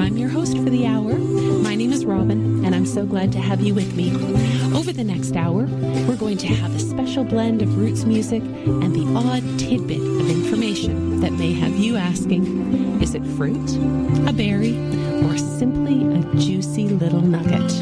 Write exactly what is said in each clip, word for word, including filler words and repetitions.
I'm your host for the hour. My name is Robin, and I'm so glad to have you with me. Over the next hour, we're going to have a special blend of roots music and the odd tidbit of information that may have you asking, is it fruit, a berry, or simply a juicy little nugget?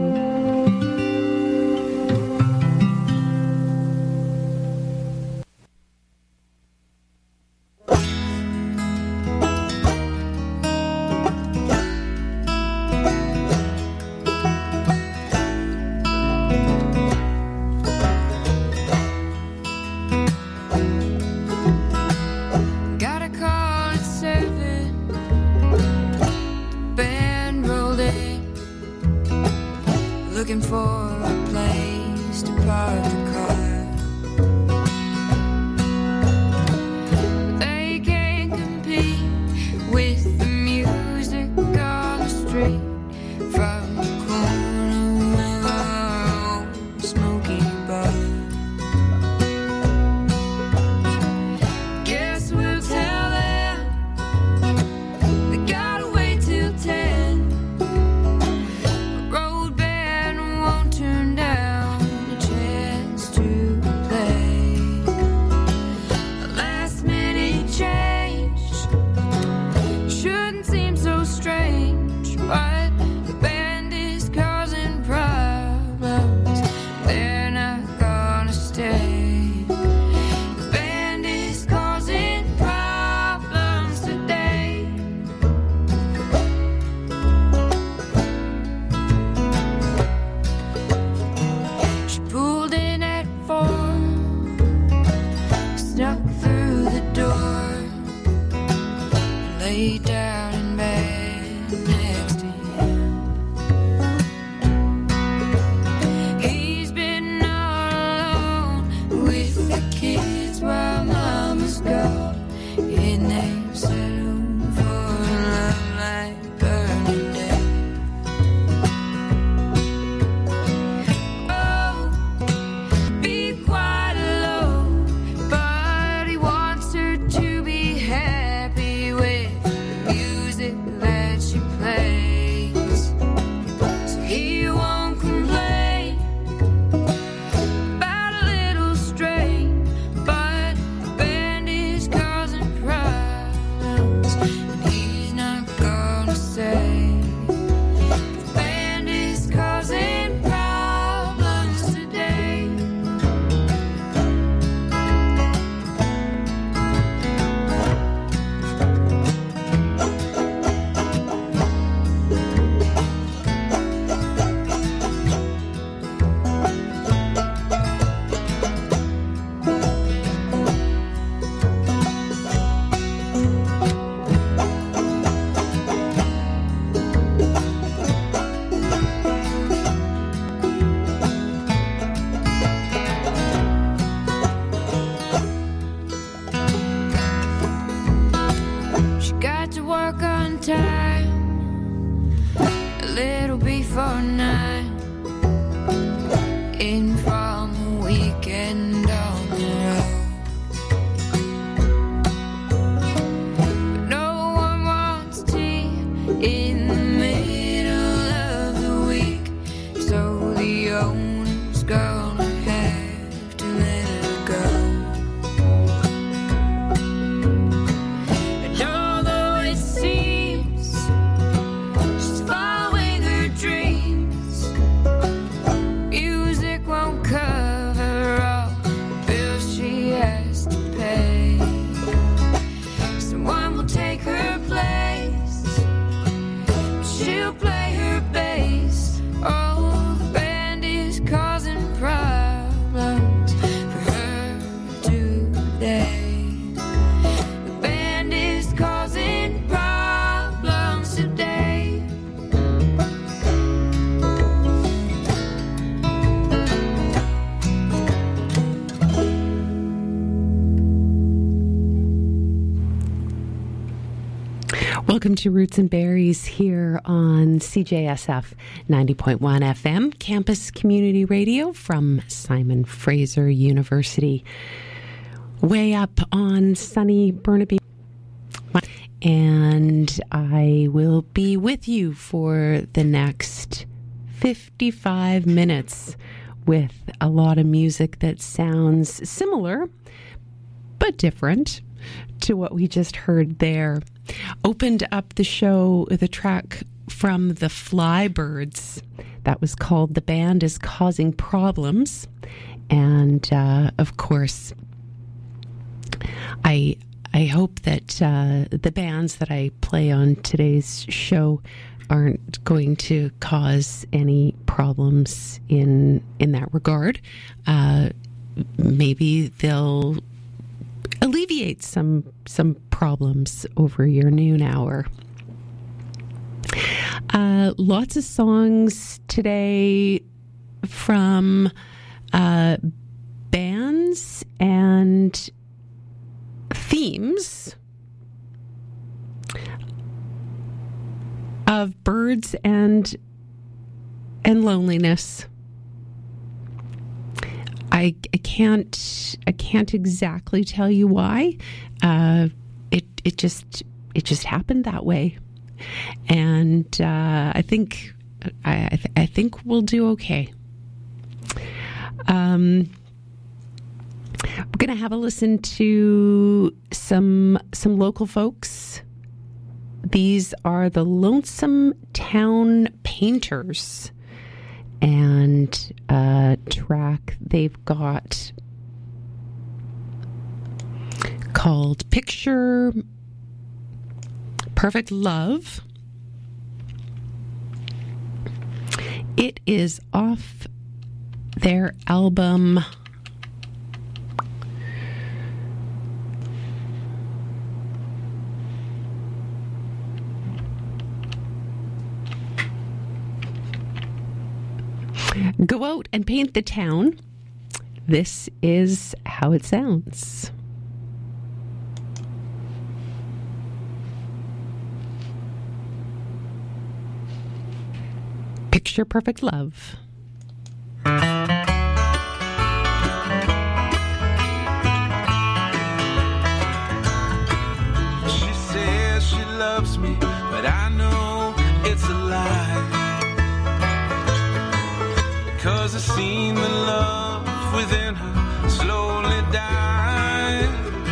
Welcome to Roots and Berries here on C J S F ninety point one F M, Campus Community Radio from Simon Fraser University. Way up on sunny Burnaby. and I will be with you for the next fifty-five minutes with a lot of music that sounds similar but different to what we just heard there. Opened up the show with a track from the Flybirds that was called The Band Is Causing Problems. And uh, of course, I I hope that uh, the bands that I play on today's show aren't going to cause any problems in in that regard. Uh, maybe they'll alleviate some some problems over your noon hour. Uh, lots of songs today from uh, bands and themes of birds and and loneliness. I, I can't I can't exactly tell you why. Uh, it it just it just happened that way, and uh, I think I I, th- I think we'll do okay. Um. We're going to have a listen to some some local folks. These are the Lonesome Town Painters, and a track they've got called Picture Perfect Love. It is off their album Go Out and Paint the Town. This is how it sounds. Picture Perfect Love. She says she loves me, but I know it's a lie. 'Cause I've seen the love within her slowly die.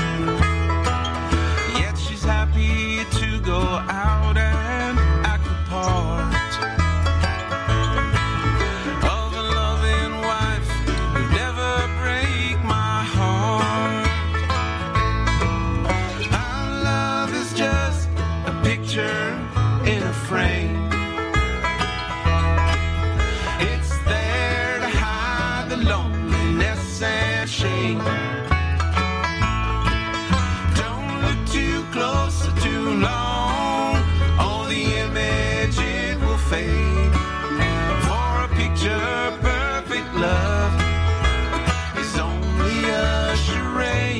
Yet she's happy to go out and act the part of a loving wife who'd never break my heart. Our love is just a picture in a frame. Loneliness and shame. Don't look too close or too long, or the image it will fade. For a picture perfect love is only a charade.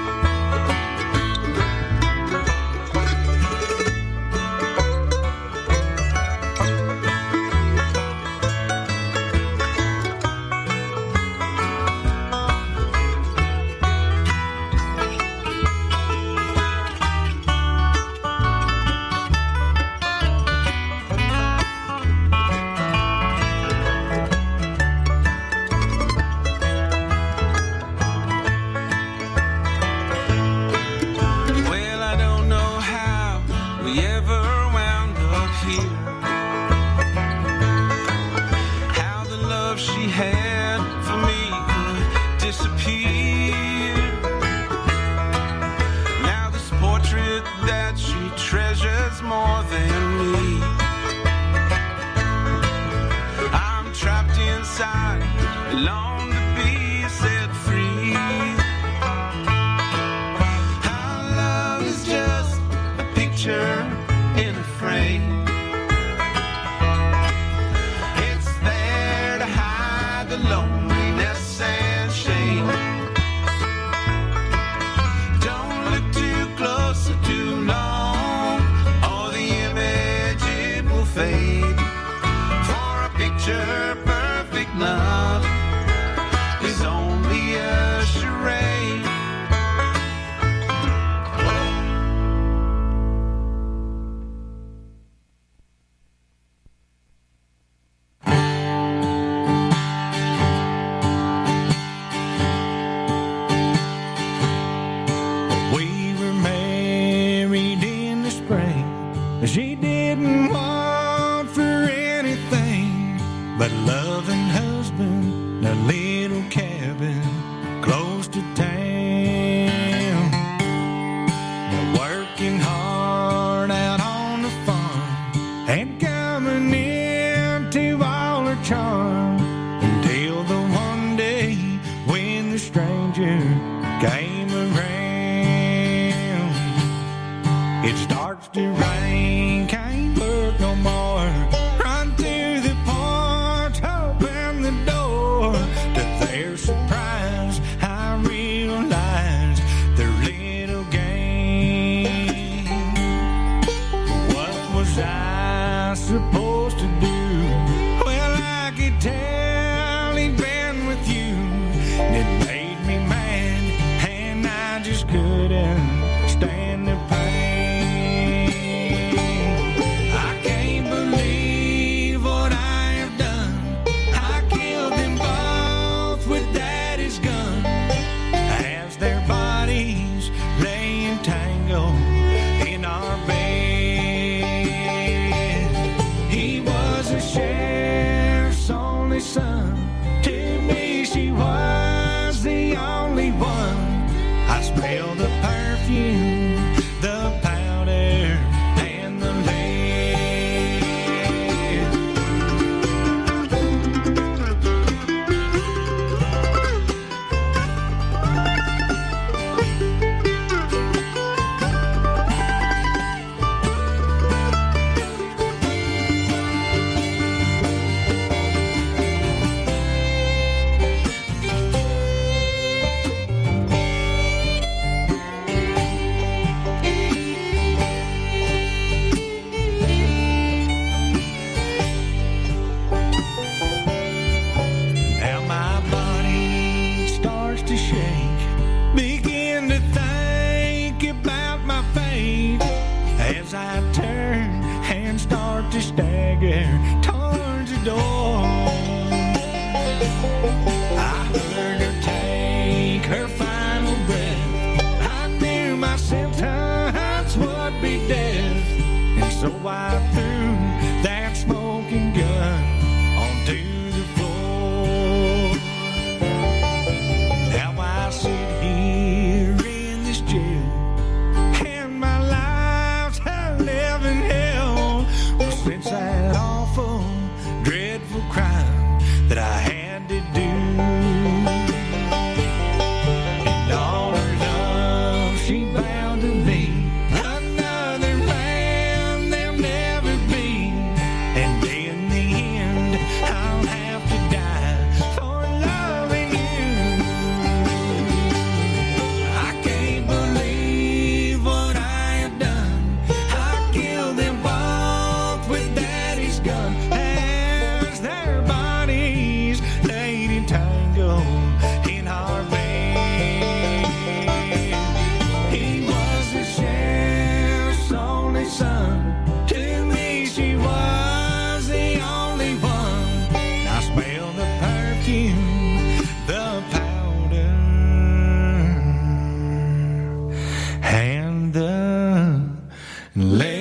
More than me. I'm trapped inside, long to be set free. Our love is just a picture in a frame. It's there to hide the loneliness and shame. Don't look too close or too long, fade. For a picture perfect love is only a charade. living close to town. They're working hard out on the farm and coming into all her charm, until the one day when the stranger came around. It starts to rain, can't look no more. Run to the porch, open the door. To their surprise, I realized their little game. What was I supposed to do? Well, I could tell he'd been with you. It made me mad, and I just couldn't stand the pain. I can't believe what I have done. I killed them both with Daddy's gun, as their bodies lay entangled in our bed. He was a sheriff's only son. To me, she was the only one. I smell the perfume, the powder, and the lead. Now my body starts to shake, begin to think about my fate, as I turn and start to stagger towards the door. I heard her take her final breath. I knew my sentence would be death, and so I threw that smoking gun onto the floor. Now I sit here in this jail, and my life's a living hell. Well, since that awful, dreadful crime that I had to do, and all her love she vowed to me, another man there'll never be. And in the end, I'll have to die for loving you. I can't believe what I have done. I killed them both with Daddy's gun, as their bodies laid entangled in our bed. He was the sheriff's only son. To me, she was the only one. I smell the perfume, the powder, and the lead.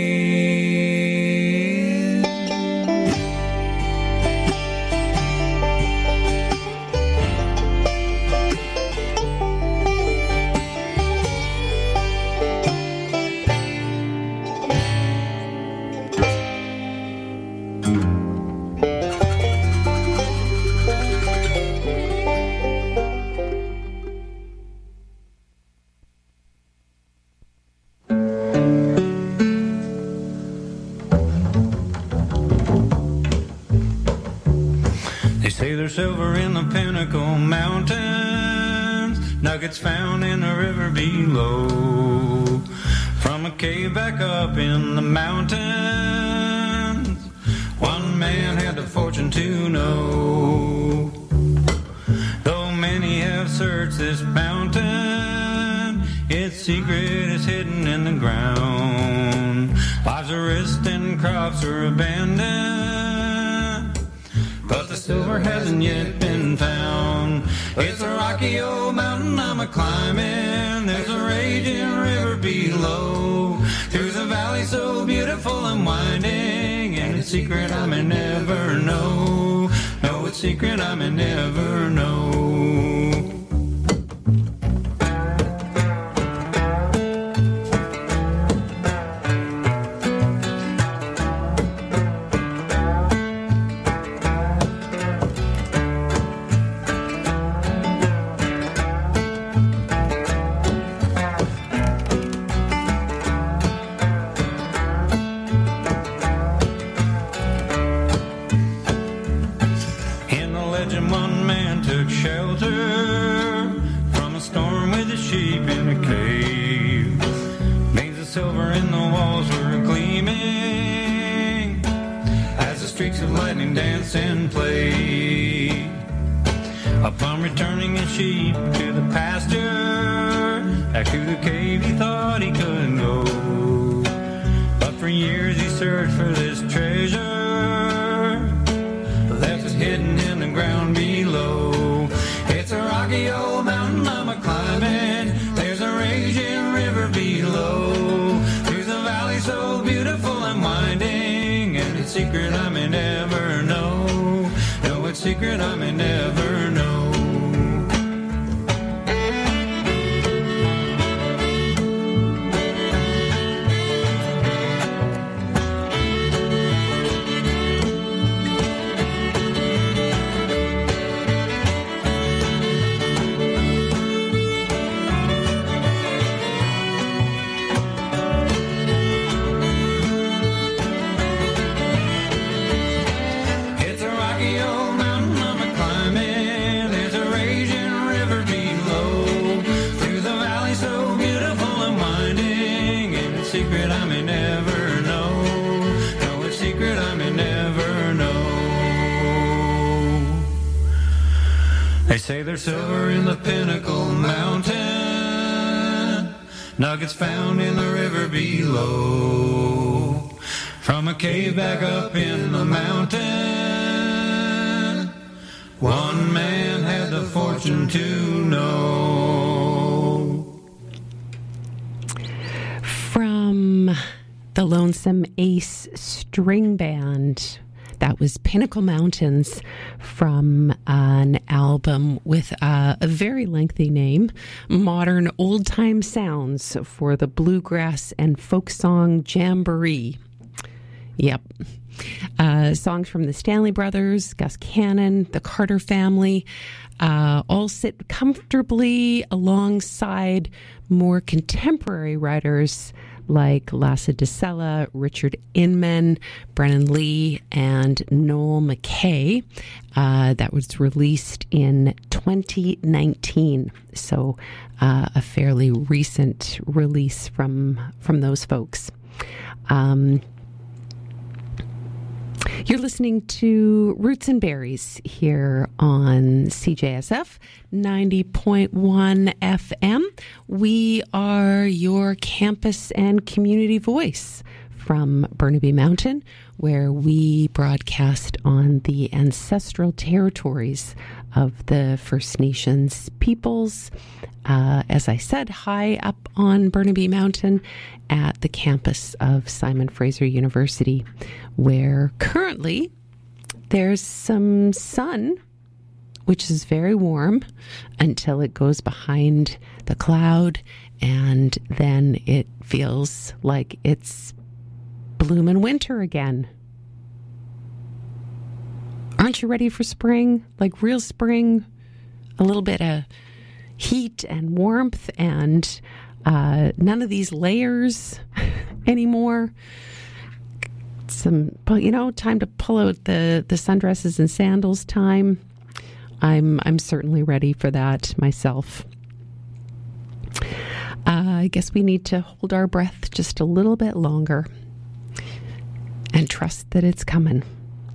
They say there's silver in the Pinnacle Mountains, nuggets found in the river below. From a cave back up in the mountains, one man had the fortune to know. Though many have searched this mountain, its secret is hidden in the ground. Lives are risked and crops are abandoned, but the silver hasn't yet been found. It's a rocky old mountain I'm a-climbing. There's a raging river below, through the valley so beautiful and winding. And its secret I may never know. No, its secret I may never know. streaks of lightning dance and play. Upon returning his sheep to the pasture, back to the cave he thought he couldn't go. But for years he searched for this treasure, left it hidden in the ground below. It's a rocky old mountain I'm a-climbing, there's a raging river below. Through the valley so beautiful and winding, and its secret I may never know. No, its secret I may never know. They say there's silver in the Pinnacle Mountain, nuggets found in the river below. From a cave back up in the mountain, one man had the fortune to know. From the Lonesome Ace String Band, that was Pinnacle Mountains, from an album with uh, a very lengthy name, Modern Old Time Sounds for the Bluegrass and Folk Song Jamboree. Yep. Uh, songs from the Stanley Brothers, Gus Cannon, the Carter Family, uh, all sit comfortably alongside more contemporary writers like Lasse DeSella, Richard Inman, Brennan Lee, and Noel McKay. Uh, that was released in twenty nineteen, so uh, a fairly recent release from from those folks. Um, You're listening to Roots and Berries here on C J S F ninety point one F M. We are your campus and community voice from Burnaby Mountain, where we broadcast on the ancestral territories of the First Nations peoples. Uh, as I said, high up on Burnaby Mountain at the campus of Simon Fraser University, where currently there's some sun, which is very warm until it goes behind the cloud, and then it feels like it's bloomin' winter again. Aren't you ready for spring? Like real spring? A little bit of heat and warmth and uh, none of these layers anymore. Some, you know, time to pull out the, the sundresses and sandals time. I'm I'm certainly ready for that myself. Uh, I guess we need to hold our breath just a little bit longer and trust that it's coming.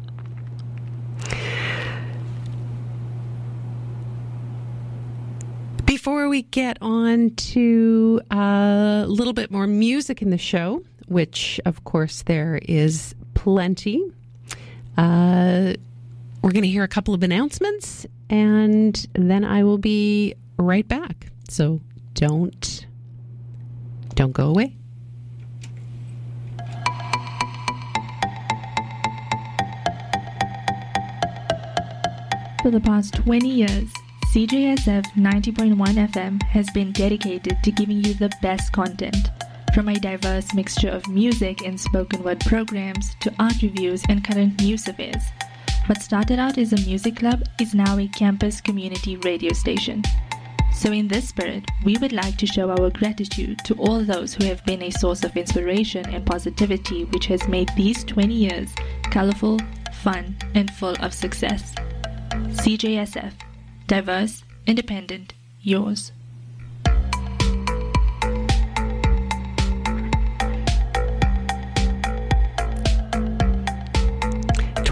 Before we get on to a little bit more music in the show, which of course there is plenty, uh, we're going to hear a couple of announcements, and then I will be right back. So don't, don't go away. For the past twenty years, C J S F ninety point one F M has been dedicated to giving you the best content, from a diverse mixture of music and spoken word programs to art reviews and current news affairs. What started out as a music club is now a campus community radio station. So in this spirit, we would like to show our gratitude to all those who have been a source of inspiration and positivity, which has made these twenty years colorful, fun, and full of success. C J S F. Diverse, independent, yours.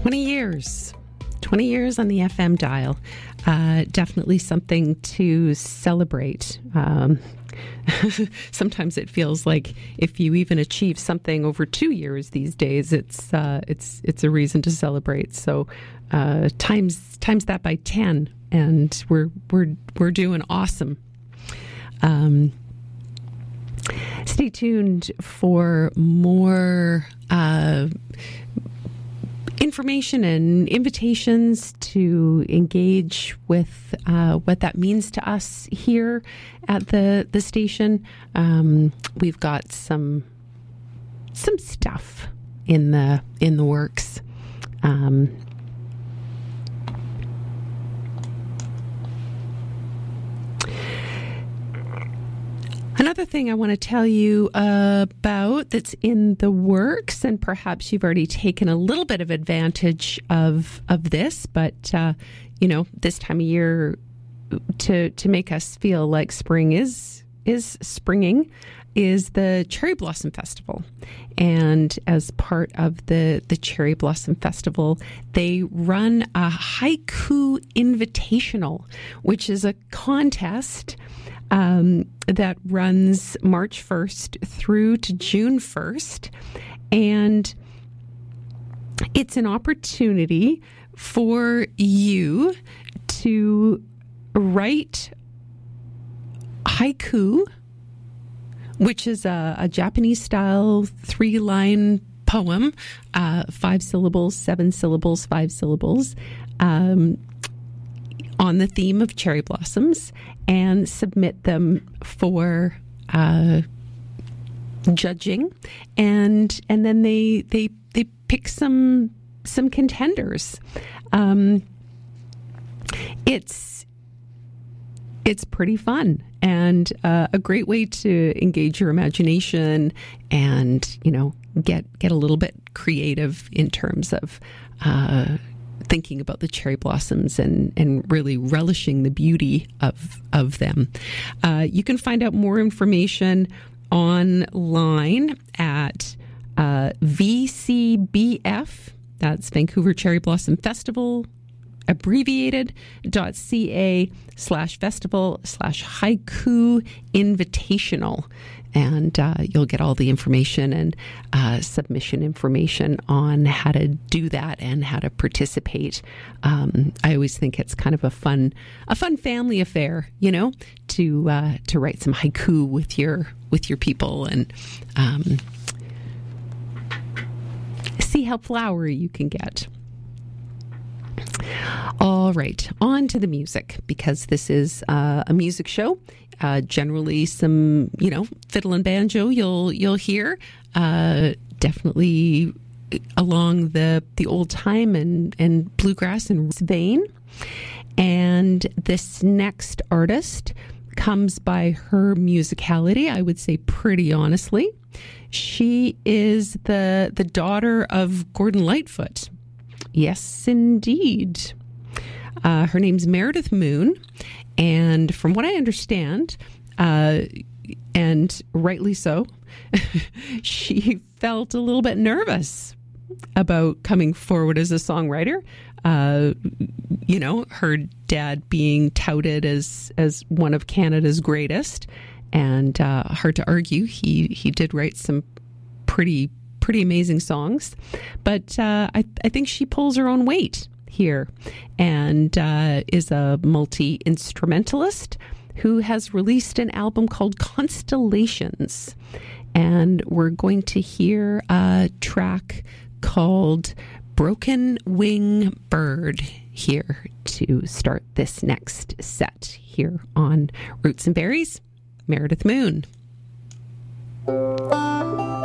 twenty years. twenty years on the F M dial. Uh, definitely something to celebrate. Um, sometimes it feels like if you even achieve something over two years these days, it's uh, it's it's a reason to celebrate. So uh, times times that by ten, and we're we're we're doing awesome. Um, stay tuned for more Uh, information and invitations to engage with uh, what that means to us here at the the station. Um, we've got some some stuff in the in the works. Um, Another thing I want to tell you about that's in the works, and perhaps you've already taken a little bit of advantage of of this, but uh, you know, this time of year to to make us feel like spring is is springing is the Cherry Blossom Festival. And as part of the the Cherry Blossom Festival, they run a haiku invitational, which is a contest Um, that runs March first through to June first. And it's an opportunity for you to write haiku, which is a, a Japanese-style three-line poem, uh, five syllables, seven syllables, five syllables, um, on the theme of cherry blossoms, and submit them for uh, judging, and and then they they they pick some some contenders. Um, it's it's pretty fun, and uh, a great way to engage your imagination, and you know get get a little bit creative in terms of Uh, thinking about the cherry blossoms and, and really relishing the beauty of of them. Uh, you can find out more information online at uh, V C B F, that's Vancouver Cherry Blossom Festival, abbreviated, dot ca slash festival slash haiku invitational. And uh, you'll get all the information and uh, submission information on how to do that and how to participate. Um, I always think it's kind of a fun, a fun family affair, you know, to uh, to write some haiku with your with your people and um, see how flowery you can get. All right, on to the music, because this is uh, a music show. Uh, generally, some you know fiddle and banjo you'll you'll hear. Uh, definitely along the the old time and and bluegrass and vein. And this next artist comes by her musicality, I would say pretty honestly. She is the the daughter of Gordon Lightfoot. Yes, indeed. Uh, her name's Meredith Moon, and from what I understand, uh, and rightly so, she felt a little bit nervous about coming forward as a songwriter. Uh, you know, her dad being touted as as one of Canada's greatest, and uh, hard to argue, he he did write some pretty pretty amazing songs, but uh, I, I think she pulls her own weight here, and uh, is a multi-instrumentalist who has released an album called Constellations, and we're going to hear a track called Broken Wing Bird here to start this next set here on Roots and Berries. Meredith Moon.